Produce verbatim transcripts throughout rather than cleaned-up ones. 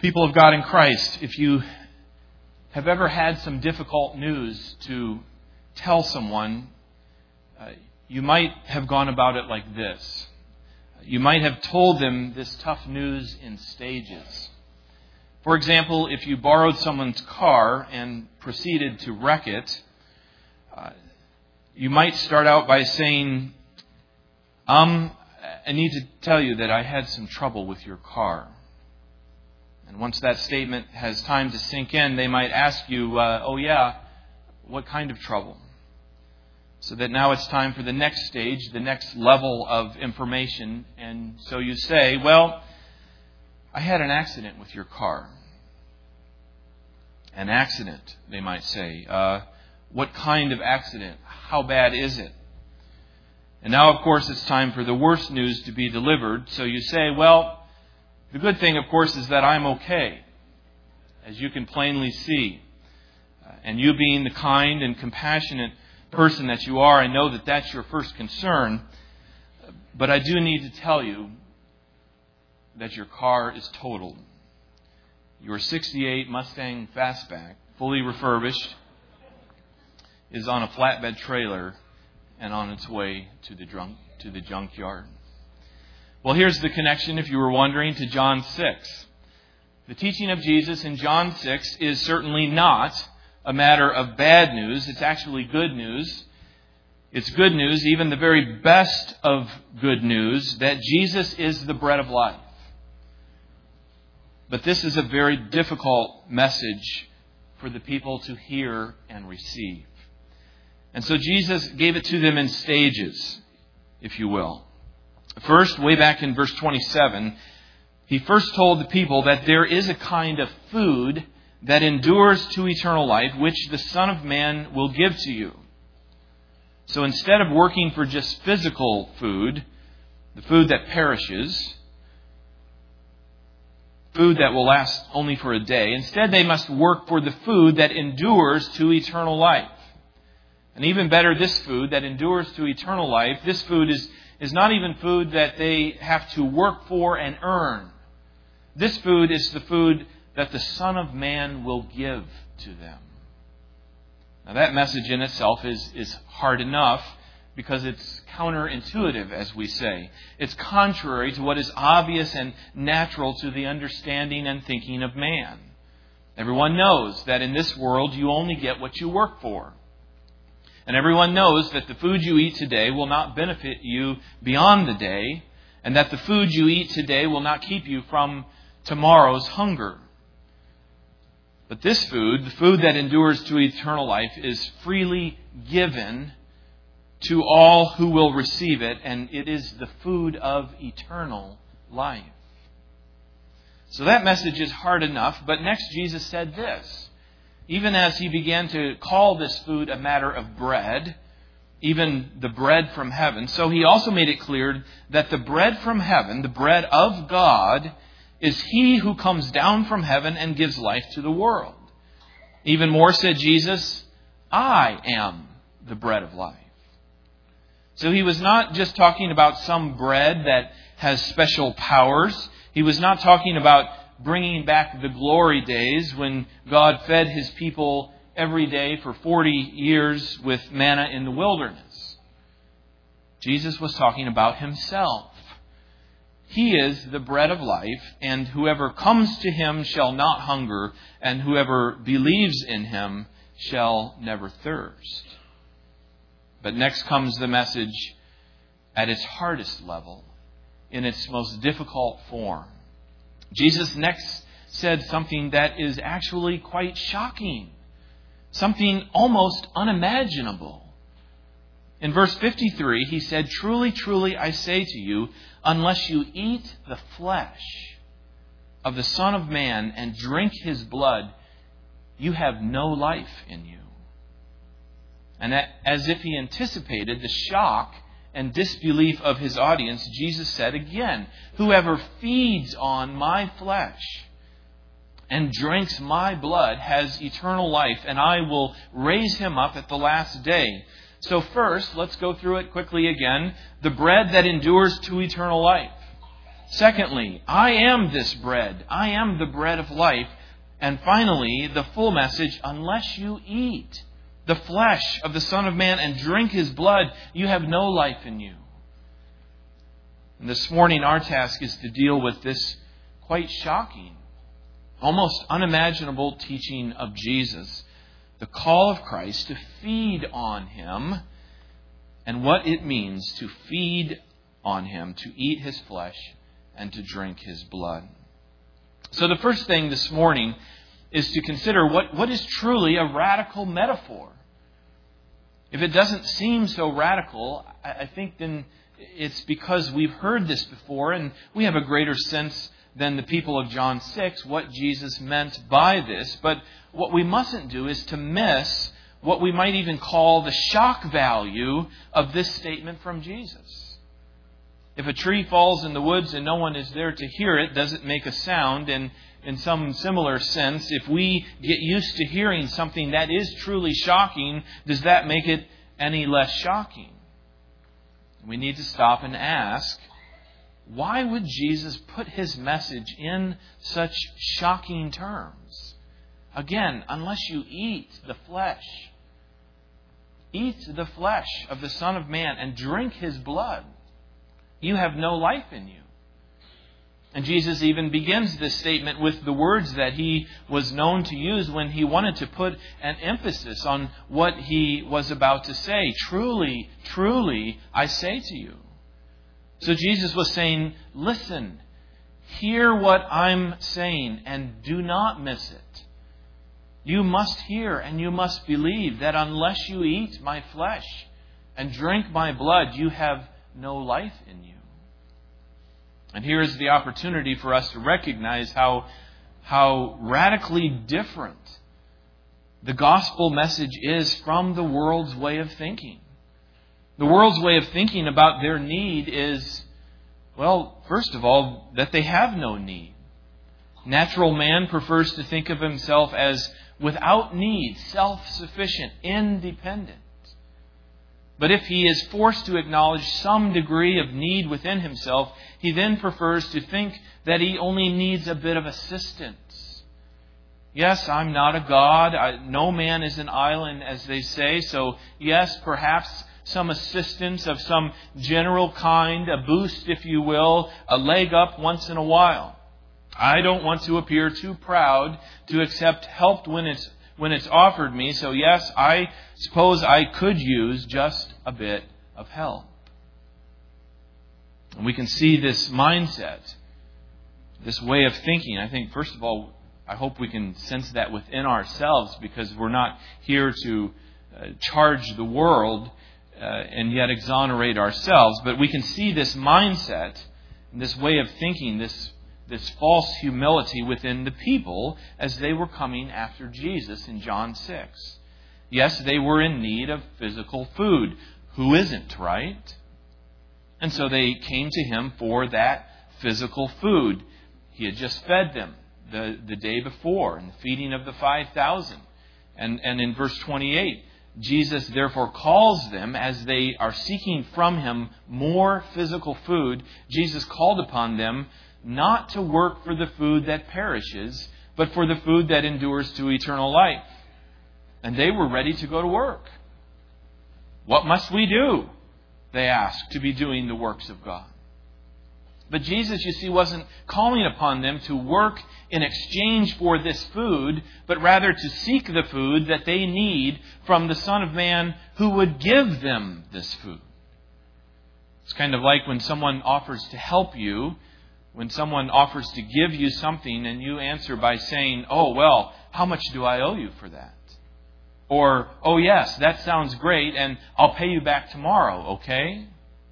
People of God in Christ, if you have ever had some difficult news to tell someone, uh, you might have gone about it like this. You might have told them this tough news in stages. For example, if you borrowed someone's car and proceeded to wreck it, uh, you might start out by saying, um, I need to tell you that I had some trouble with your car. And once that statement has time to sink in, they might ask you, uh, oh yeah, what kind of trouble? So that now it's time for the next stage, the next level of information. And so you say, well, I had an accident with your car. An accident, they might say. Uh, what kind of accident? How bad is it? And now, of course, it's time for the worst news to be delivered. So you say, well, the good thing, of course, is that I'm okay, as you can plainly see. Uh, and you being the kind and compassionate person that you are, I know that that's your first concern. But I do need to tell you that your car is totaled. Your sixty-eight Mustang Fastback, fully refurbished, is on a flatbed trailer and on its way to the drunk, to the junkyard. Well, here's the connection, if you were wondering, to John six. The teaching of Jesus in John six is certainly not a matter of bad news. It's actually good news. It's good news, even the very best of good news, that Jesus is the bread of life. But this is a very difficult message for the people to hear and receive. And so Jesus gave it to them in stages, if you will. First, way back in verse twenty-seven, he first told the people that there is a kind of food that endures to eternal life, which the Son of Man will give to you. So instead of working for just physical food, the food that perishes, food that will last only for a day, instead they must work for the food that endures to eternal life. And even better, this food that endures to eternal life, this food is, is not even food that they have to work for and earn. This food is the food that the Son of Man will give to them. Now that message in itself is, is hard enough because it's counterintuitive, as we say. It's contrary to what is obvious and natural to the understanding and thinking of man. Everyone knows that in this world you only get what you work for. And everyone knows that the food you eat today will not benefit you beyond the day, and that the food you eat today will not keep you from tomorrow's hunger. But this food, the food that endures to eternal life, is freely given to all who will receive it, and it is the food of eternal life. So that message is hard enough, but next Jesus said this. Even as he began to call this food a matter of bread, even the bread from heaven, so he also made it clear that the bread from heaven, the bread of God, is he who comes down from heaven and gives life to the world. Even more, said Jesus, I am the bread of life. So he was not just talking about some bread that has special powers. He was not talking about bringing back the glory days when God fed his people every day for forty years with manna in the wilderness. Jesus was talking about himself. He is the bread of life, and whoever comes to him shall not hunger, and whoever believes in him shall never thirst. But next comes the message at its hardest level, in its most difficult form. Jesus next said something that is actually quite shocking, something almost unimaginable. In verse fifty-three, he said, Truly, truly, I say to you, unless you eat the flesh of the Son of Man and drink his blood, you have no life in you. And as if he anticipated the shock and disbelief of his audience, Jesus said again, Whoever feeds on my flesh and drinks my blood has eternal life, and I will raise him up at the last day. So first, let's go through it quickly again. The bread that endures to eternal life. Secondly, I am this bread. I am the bread of life. And finally, the full message, unless you eat the flesh of the Son of Man and drink His blood, you have no life in you. And this morning, our task is to deal with this quite shocking, almost unimaginable teaching of Jesus, the call of Christ to feed on Him, and what it means to feed on Him, to eat His flesh and to drink His blood. So the first thing this morning is to consider what, what is truly a radical metaphor. If it doesn't seem so radical, I, I think then it's because we've heard this before and we have a greater sense than the people of John six what Jesus meant by this. But what we mustn't do is to miss what we might even call the shock value of this statement from Jesus. If a tree falls in the woods and no one is there to hear it, does it make a sound? And in some similar sense, if we get used to hearing something that is truly shocking, does that make it any less shocking? We need to stop and ask, why would Jesus put His message in such shocking terms? Again, unless you eat the flesh, eat the flesh of the Son of Man and drink His blood, you have no life in you. And Jesus even begins this statement with the words that He was known to use when He wanted to put an emphasis on what He was about to say. Truly, truly, I say to you. So Jesus was saying, listen, hear what I'm saying and do not miss it. You must hear and you must believe that unless you eat my flesh and drink my blood, you have no life in you. And here is the opportunity for us to recognize how, how radically different the gospel message is from the world's way of thinking. The world's way of thinking about their need is, well, first of all, that they have no need. Natural man prefers to think of himself as without need, self-sufficient, independent. But if he is forced to acknowledge some degree of need within himself, he then prefers to think that he only needs a bit of assistance. Yes, I'm not a god. I, no man is an island, as they say. So yes, perhaps some assistance of some general kind, a boost, if you will, a leg up once in a while. I don't want to appear too proud to accept help when it's when it's offered me. So yes, I suppose I could use just a bit of help. And we can see this mindset, this way of thinking. I think, first of all, I hope we can sense that within ourselves, because we're not here to uh, charge the world uh, and yet exonerate ourselves. But we can see this mindset, this way of thinking, this this false humility within the people as they were coming after Jesus in John six. Yes, they were in need of physical food. Who isn't, right? And so they came to Him for that physical food. He had just fed them the, the day before in the feeding of the five thousand. And, and in verse twenty-eight, Jesus therefore calls them, as they are seeking from Him more physical food, Jesus called upon them not to work for the food that perishes, but for the food that endures to eternal life. And they were ready to go to work. What must we do? They asked, to be doing the works of God. But Jesus, you see, wasn't calling upon them to work in exchange for this food, but rather to seek the food that they need from the Son of Man who would give them this food. It's kind of like when someone offers to help you, when someone offers to give you something and you answer by saying, oh, well, how much do I owe you for that? Or, oh, yes, that sounds great, and I'll pay you back tomorrow, okay?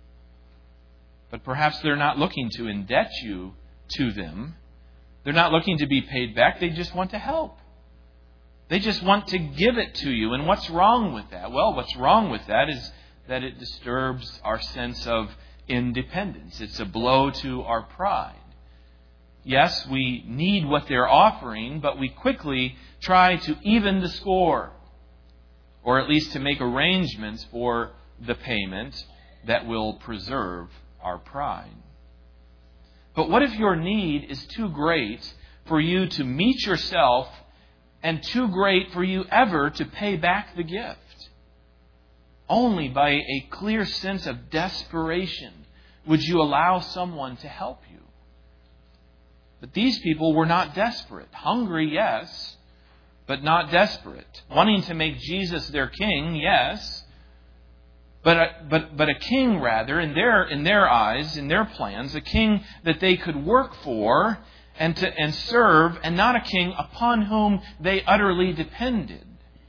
But perhaps they're not looking to indebt you to them. They're not looking to be paid back. They just want to help. They just want to give it to you. And what's wrong with that? Well, what's wrong with that is that it disturbs our sense of independence. It's a blow to our pride. Yes, we need what they're offering, but we quickly try to even the score, or at least to make arrangements for the payment that will preserve our pride. But what if your need is too great for you to meet yourself and too great for you ever to pay back the gift? Only by a clear sense of desperation would you allow someone to help you. But these people were not desperate. Hungry, yes, but not desperate. Wanting to make Jesus their king, yes, but a, but but a king rather, in their in their eyes, in their plans, a king that they could work for and to and serve, and not a king upon whom they utterly depended.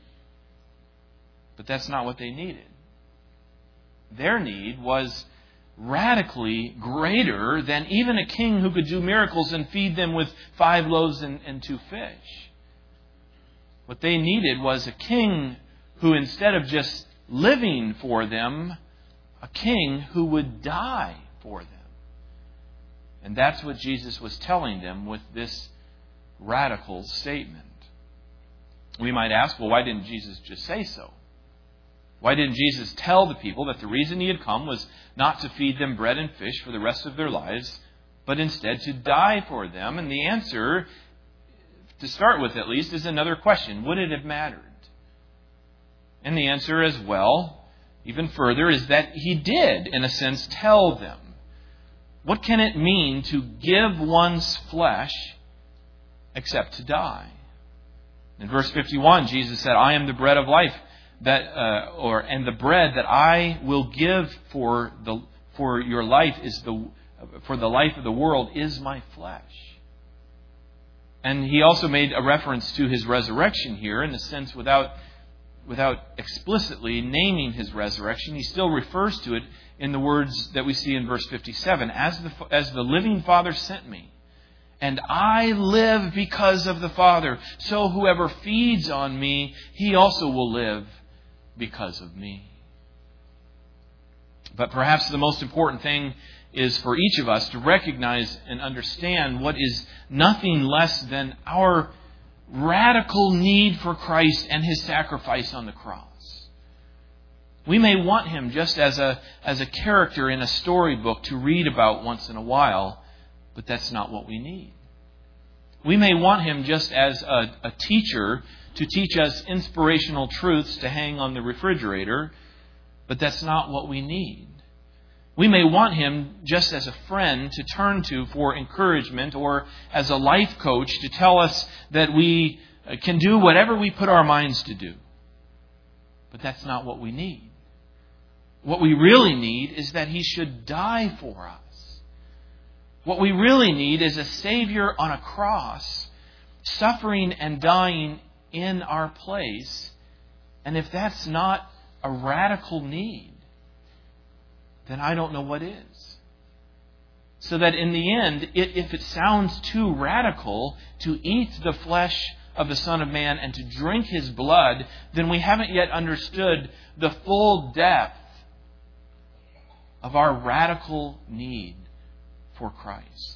But that's not what they needed. Their need was radically greater than even a king who could do miracles and feed them with five loaves and, and two fish. What they needed was a king who, instead of just living for them, a king who would die for them. And that's what Jesus was telling them with this radical statement. We might ask, well, why didn't Jesus just say so? Why didn't Jesus tell the people that the reason he had come was not to feed them bread and fish for the rest of their lives, but instead to die for them? And the answer, to start with at least, is another question. Would it have mattered? And the answer as well, even further, is that he did, in a sense, tell them. What can it mean to give one's flesh except to die? In verse fifty-one, Jesus said, I am the bread of life. That uh, or and the bread that I will give for the for your life is the for the life of the world is my flesh. And he also made a reference to his resurrection here, in a sense, without without explicitly naming his resurrection. He still refers to it in the words that we see in verse fifty-seven: as the as the living Father sent me, and I live because of the Father, so whoever feeds on me, he also will live because of me. But perhaps the most important thing is for each of us to recognize and understand what is nothing less than our radical need for Christ and his sacrifice on the cross. We may want him just as a, as a character in a storybook to read about once in a while, but that's not what we need. We may want him just as a, a teacher to teach us inspirational truths to hang on the refrigerator, but that's not what we need. We may want him just as a friend to turn to for encouragement, or as a life coach to tell us that we can do whatever we put our minds to do. But that's not what we need. What we really need is that he should die for us. What we really need is a Savior on a cross, suffering and dying in our place. And if that's not a radical need, then I don't know what is. So that in the end, it, if it sounds too radical to eat the flesh of the Son of Man and to drink his blood, then we haven't yet understood the full depth of our radical need for Christ.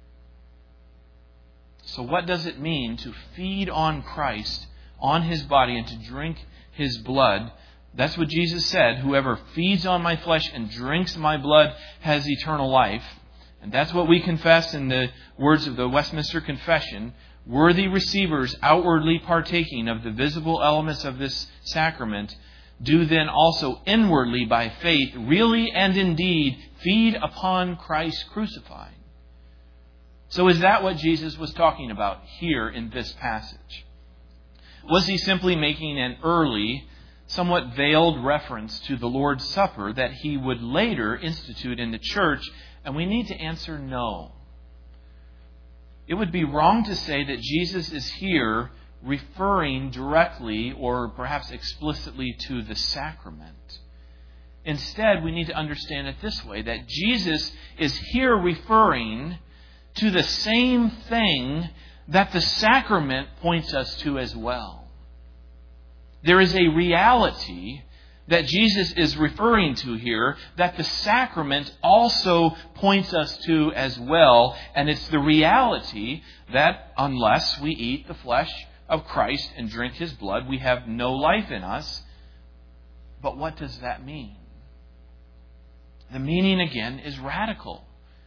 So what does it mean to feed on Christ, on his body, and to drink his blood? That's what Jesus said. Whoever feeds on my flesh and drinks my blood has eternal life. And that's what we confess in the words of the Westminster Confession. Worthy receivers outwardly partaking of the visible elements of this sacrament do then also inwardly by faith, really and indeed, feed upon Christ crucified. So is that what Jesus was talking about here in this passage? Was he simply making an early, somewhat veiled reference to the Lord's Supper that he would later institute in the church? And we need to answer no. It would be wrong to say that Jesus is here referring directly or perhaps explicitly to the sacrament. Instead, we need to understand it this way, that Jesus is here referring to the same thing that the sacrament points us to as well. There is a reality that Jesus is referring to here that the sacrament also points us to as well. And it's the reality that unless we eat the flesh of Christ and drink his blood, we have no life in us. But what does that mean? The meaning, again, is radical.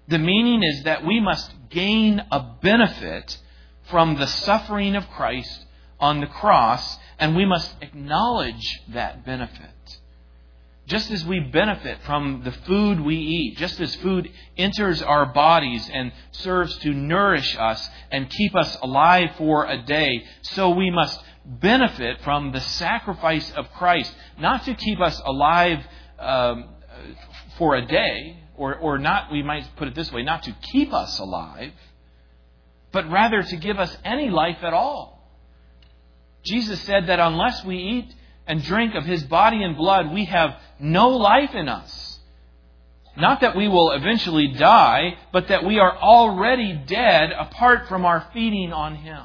The meaning is that we must gain a benefit from the suffering of Christ on the cross, and we must acknowledge that benefit. Just as we benefit from the food we eat, just as food enters our bodies and serves to nourish us and keep us alive for a day, so we must benefit from the sacrifice of Christ, not to keep us alive um, for a day, or, or not, we might put it this way, not to keep us alive, but rather to give us any life at all. Jesus said that unless we eat and drink of His body and blood, we have no life in us. Not that we will eventually die, but that we are already dead apart from our feeding on Him.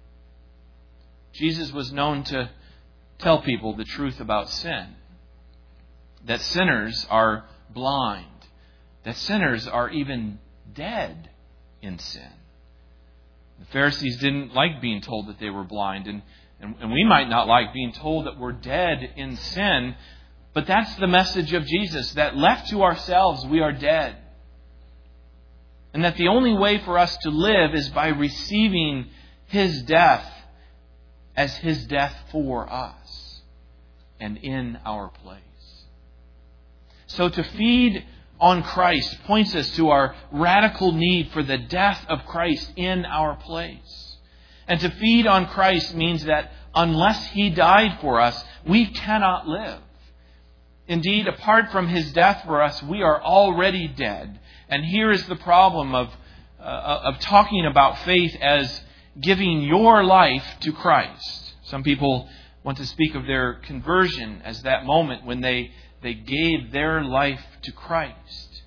Jesus was known to tell people the truth about sin. That sinners are blind. That sinners are even dead in sin. The Pharisees didn't like being told that they were blind, and And we might not like being told that we're dead in sin, but that's the message of Jesus, that left to ourselves, we are dead. And that the only way for us to live is by receiving His death as His death for us and in our place. So to feed on Christ points us to our radical need for the death of Christ in our place. And to feed on Christ means that unless He died for us, we cannot live. Indeed, apart from His death for us, we are already dead. And here is the problem of, uh, of talking about faith as giving your life to Christ. Some people want to speak of their conversion as that moment when they, they gave their life to Christ.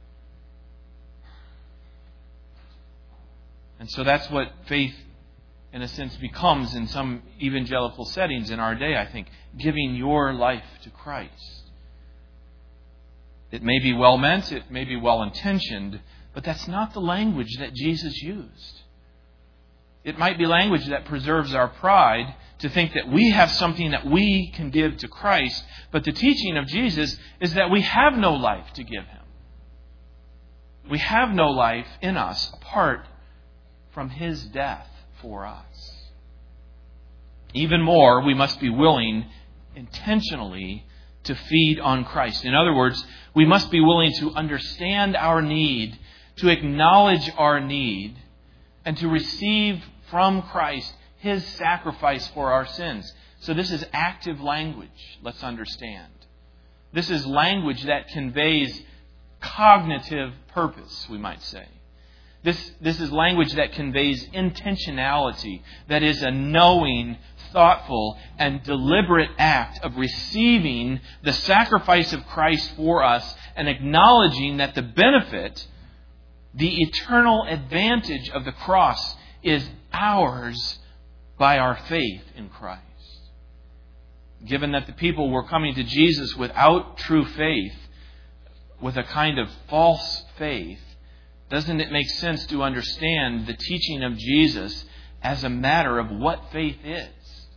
And so that's what faith, in a sense, becomes in some evangelical settings in our day, I think, giving your life to Christ. It may be well meant, it may be well intentioned, but that's not the language that Jesus used. It might be language that preserves our pride to think that we have something that we can give to Christ, but the teaching of Jesus is that we have no life to give Him. We have no life in us apart from His death for us. Even more, we must be willing intentionally to feed on Christ. In other words, we must be willing to understand our need, to acknowledge our need, and to receive from Christ His sacrifice for our sins. So this is active language, let's understand. This is language that conveys cognitive purpose, we might say. This, this is language that conveys intentionality, that is a knowing, thoughtful, and deliberate act of receiving the sacrifice of Christ for us and acknowledging that the benefit, the eternal advantage of the cross is ours by our faith in Christ. Given that the people were coming to Jesus without true faith, with a kind of false faith, doesn't it make sense to understand the teaching of Jesus as a matter of what faith is?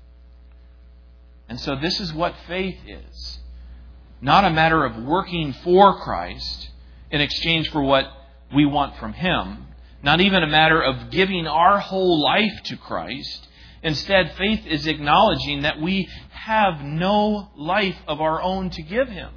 And so this is what faith is. Not a matter of working for Christ in exchange for what we want from Him. Not even a matter of giving our whole life to Christ. Instead, faith is acknowledging that we have no life of our own to give Him.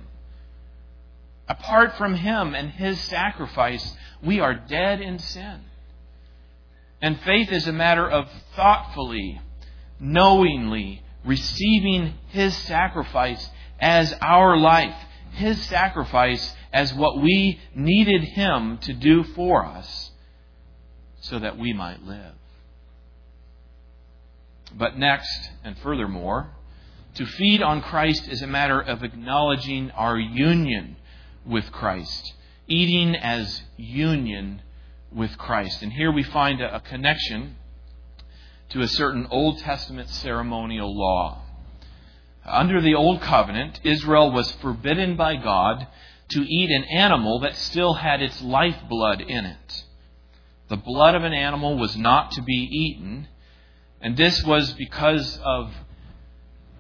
Apart from Him and His sacrifice, we are dead in sin. And faith is a matter of thoughtfully, knowingly receiving His sacrifice as our life. His sacrifice as what we needed Him to do for us so that we might live. But next, and furthermore, to feed on Christ is a matter of acknowledging our union with Christ. Eating as union with Christ. And here we find a, a connection to a certain Old Testament ceremonial law. Under the Old Covenant, Israel was forbidden by God to eat an animal that still had its lifeblood in it. The blood of an animal was not to be eaten, and this was because of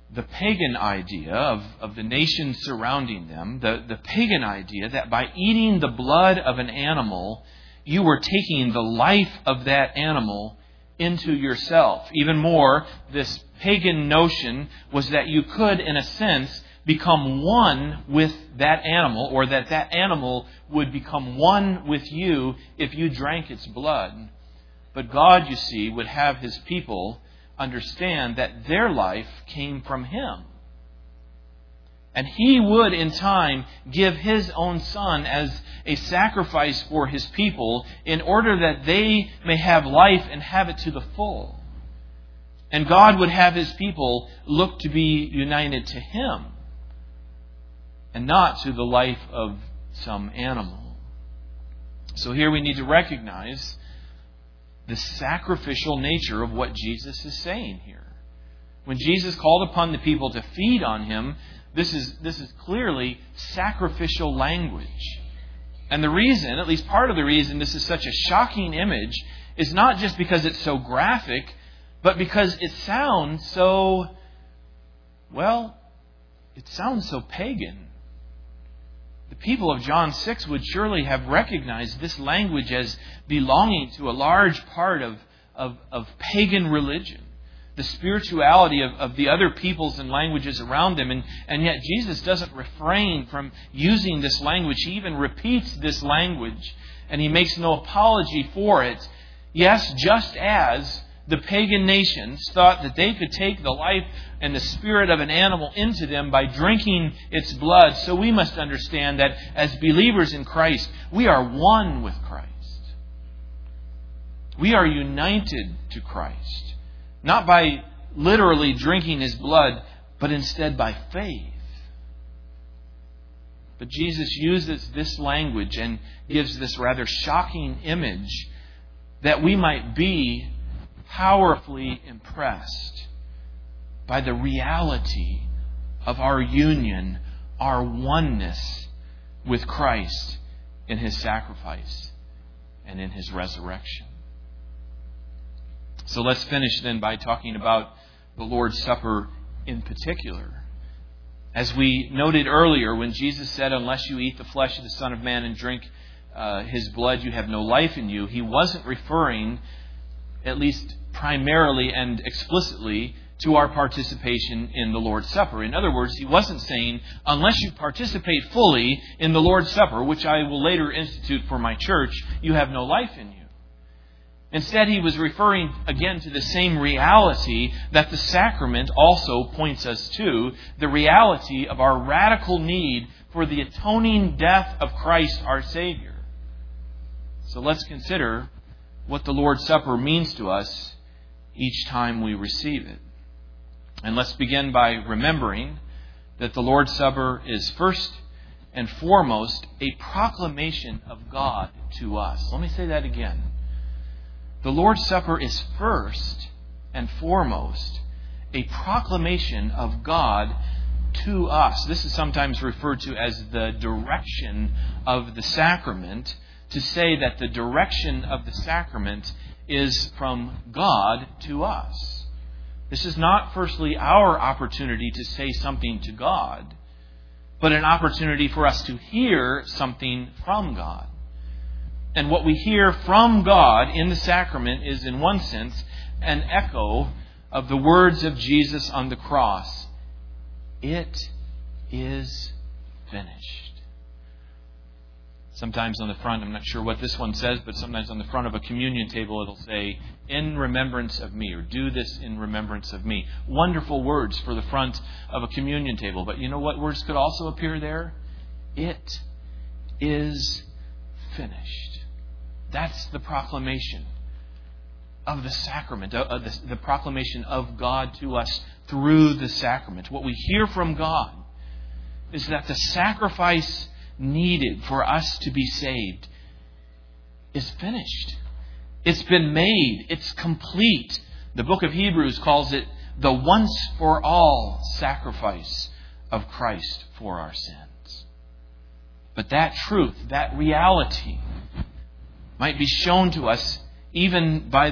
the pagan idea of, of the nations surrounding them, the, the pagan idea that by eating the blood of an animal, you were taking the life of that animal into yourself. Even more, this pagan notion was that you could, in a sense, become one with that animal, or that that animal would become one with you if you drank its blood. But God, you see, would have His people understand that their life came from Him. And He would, in time, give His own Son as a sacrifice for His people in order that they may have life and have it to the full. And God would have His people look to be united to Him and not to the life of some animal. So here we need to recognize the sacrificial nature of what Jesus is saying here. When Jesus called upon the people to feed on Him, this is, this is clearly sacrificial language. And the reason, at least part of the reason this is such a shocking image, is not just because it's so graphic, but because it sounds so, well, it sounds so pagan. The people of John six would surely have recognized this language as belonging to a large part of, of, of pagan religion, the spirituality of, of the other peoples and languages around them. And, and yet Jesus doesn't refrain from using this language. He even repeats this language, and He makes no apology for it. Yes, just as the pagan nations thought that they could take the life and the spirit of an animal into them by drinking its blood, so we must understand that as believers in Christ, we are one with Christ. We are united to Christ, not by literally drinking His blood, but instead by faith. But Jesus uses this language and gives this rather shocking image that we might be powerfully impressed by the reality of our union, our oneness with Christ in His sacrifice and in His resurrection. So let's finish then by talking about the Lord's Supper in particular. As we noted earlier, when Jesus said, "Unless you eat the flesh of the Son of Man and drink uh, His blood, you have no life in you," He wasn't referring, at least primarily and explicitly, to our participation in the Lord's Supper. In other words, He wasn't saying, unless you participate fully in the Lord's Supper, which I will later institute for my church, you have no life in you. Instead, He was referring again to the same reality that the sacrament also points us to, the reality of our radical need for the atoning death of Christ our Savior. So let's consider what the Lord's Supper means to us each time we receive it. And let's begin by remembering that the Lord's Supper is first and foremost a proclamation of God to us. Let me say that again. The Lord's Supper is first and foremost a proclamation of God to us. This is sometimes referred to as the direction of the sacrament, to say that the direction of the sacrament is from God to us. This is not firstly our opportunity to say something to God, but an opportunity for us to hear something from God. And what we hear from God in the sacrament is, in one sense, an echo of the words of Jesus on the cross. It is finished. Sometimes on the front, I'm not sure what this one says, but sometimes on the front of a communion table it'll say, "In remembrance of me," or "Do this in remembrance of me." Wonderful words for the front of a communion table. But you know what words could also appear there? It is finished. That's the proclamation of the sacrament, of the, the proclamation of God to us through the sacrament. What we hear from God is that the sacrifice needed for us to be saved is finished. It's been made. It's complete. The book of Hebrews calls it the once for all sacrifice of Christ for our sins. But that truth, that reality, might be shown to us even by the breaking of the bread and the pouring out of the wine.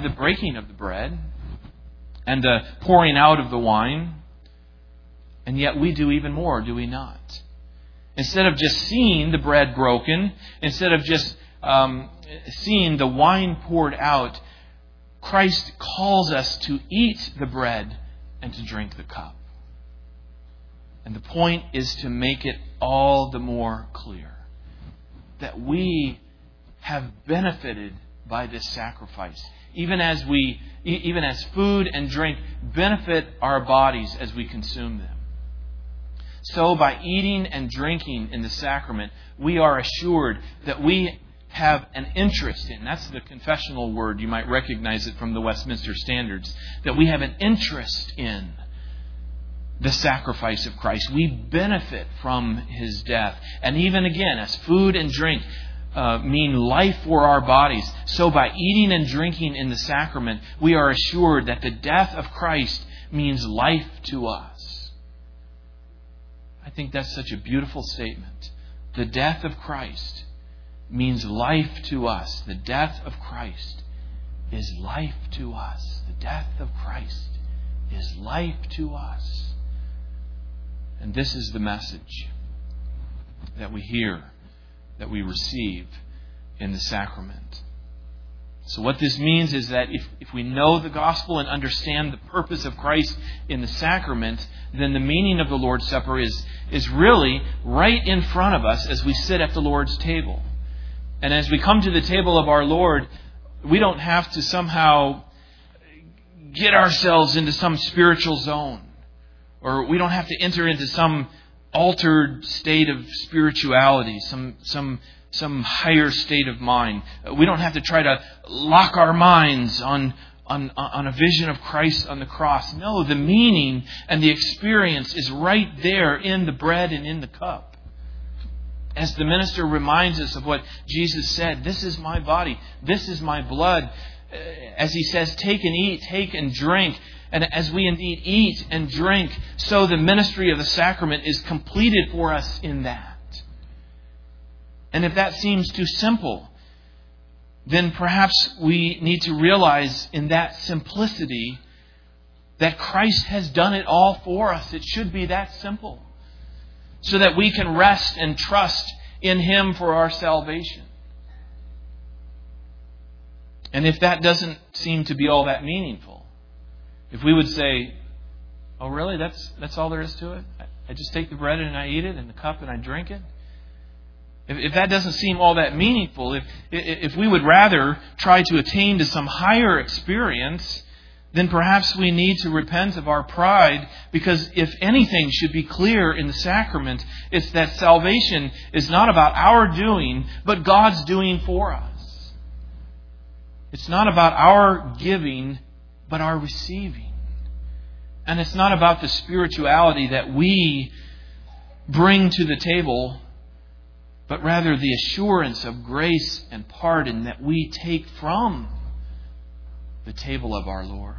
And yet we do even more, do we not? Instead of just seeing the bread broken, instead of just um, seeing the wine poured out, Christ calls us to eat the bread and to drink the cup. And the point is to make it all the more clear that we have benefited by this sacrifice. Even as we, even as food and drink benefit our bodies as we consume them. So by eating and drinking in the sacrament, we are assured that we have an interest in, that's the confessional word, you might recognize it from the Westminster Standards, that we have an interest in the sacrifice of Christ. We benefit from His death. And even again, as food and drink uh, mean life for our bodies, so by eating and drinking in the sacrament, we are assured that the death of Christ means life to us. I think that's such a beautiful statement. The death of Christ means life to us. The death of Christ is life to us. The death of Christ is life to us. And this is the message that we hear, that we receive in the sacrament. So what this means is that if, if we know the gospel and understand the purpose of Christ in the sacrament, then the meaning of the Lord's Supper is, is really right in front of us as we sit at the Lord's table. And as we come to the table of our Lord, we don't have to somehow get ourselves into some spiritual zone. Or we don't have to enter into some altered state of spirituality, some some some higher state of mind. We don't have to try to lock our minds on, on, on a vision of Christ on the cross. No, the meaning and the experience is right there in the bread and in the cup. As the minister reminds us of what Jesus said, this is my body, this is my blood. As he says, take and eat, take and drink. And as we indeed eat and drink, so the ministry of the sacrament is completed for us in that. And if that seems too simple, then perhaps we need to realize in that simplicity that Christ has done it all for us. It should be that simple. So that we can rest and trust in Him for our salvation. And if that doesn't seem to be all that meaningful, if we would say, oh really, that's that's all there is to it? I just take the bread and I eat it, and the cup and I drink it? If, if that doesn't seem all that meaningful, if if we would rather try to attain to some higher experience, then perhaps we need to repent of our pride, because if anything should be clear in the sacrament, it's that salvation is not about our doing, but God's doing for us. It's not about our giving, but our receiving. And it's not about the spirituality that we bring to the table, but rather the assurance of grace and pardon that we take from the table of our Lord.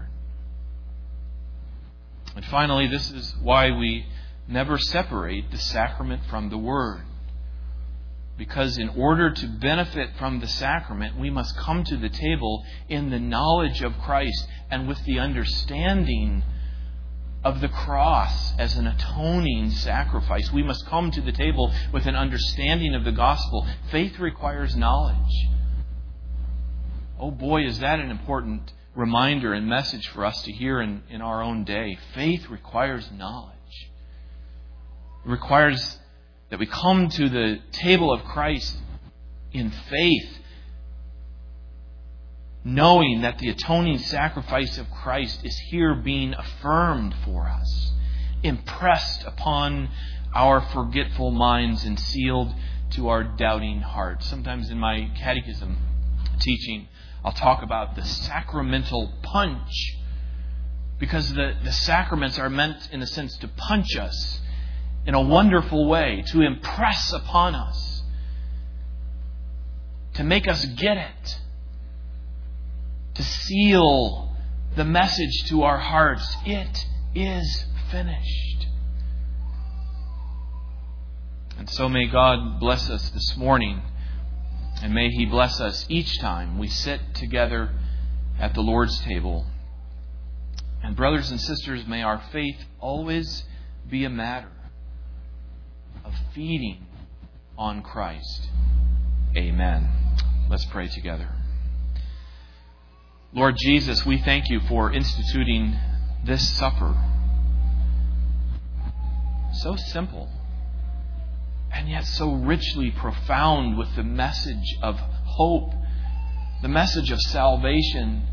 And finally, this is why we never separate the sacrament from the Word. Because in order to benefit from the sacrament, we must come to the table in the knowledge of Christ and with the understanding of the cross as an atoning sacrifice. We must come to the table with an understanding of the gospel. Faith requires knowledge. Oh boy, is that an important reminder and message for us to hear in, in our own day. Faith requires knowledge. It requires that we come to the table of Christ in faith, knowing that the atoning sacrifice of Christ is here being affirmed for us, impressed upon our forgetful minds and sealed to our doubting hearts. Sometimes in my catechism teaching, I'll talk about the sacramental punch, because the, the sacraments are meant, in a sense, to punch us in a wonderful way, to impress upon us, to make us get it, to seal the message to our hearts. It is finished. And so may God bless us this morning, and may He bless us each time we sit together at the Lord's table. And brothers and sisters, may our faith always be a matter of feeding on Christ. Amen. Let's pray together. Lord Jesus, we thank you for instituting this supper. So simple, and yet so richly profound with the message of hope, the message of salvation,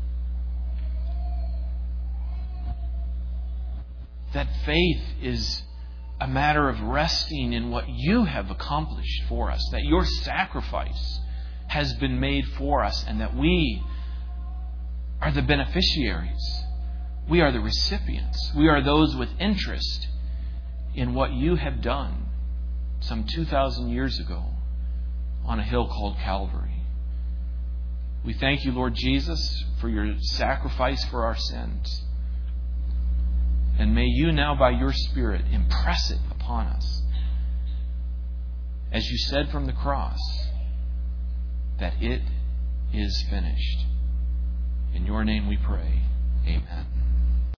that faith is a matter of resting in what you have accomplished for us, that your sacrifice has been made for us, and that we are the beneficiaries. We are the recipients. We are those with interest in what you have done some two thousand years ago on a hill called Calvary. We thank you, Lord Jesus, for your sacrifice for our sins. And may you now, by your Spirit, impress it upon us, as you said from the cross, that it is finished. In your name we pray. Amen.